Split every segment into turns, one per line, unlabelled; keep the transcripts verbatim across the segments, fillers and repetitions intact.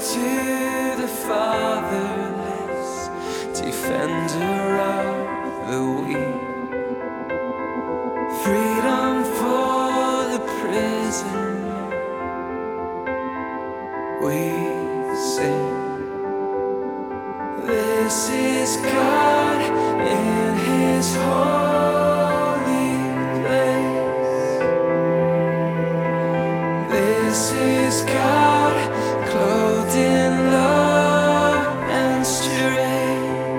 to the fatherless, defender of the weak, freedom for the prisoner. We sing. This is God in His holy place. This is God clothed in love and strength.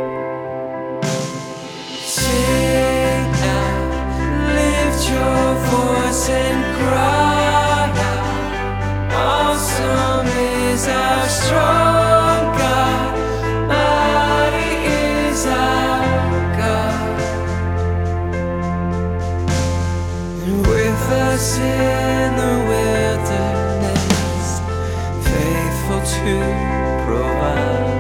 Sing out, lift your voice and cry out. Awesome is our strong God, mighty is our God. And with us in the wilderness, faithful to provide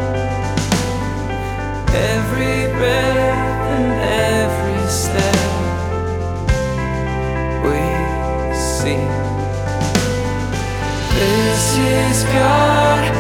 every breath and every step we see. This is God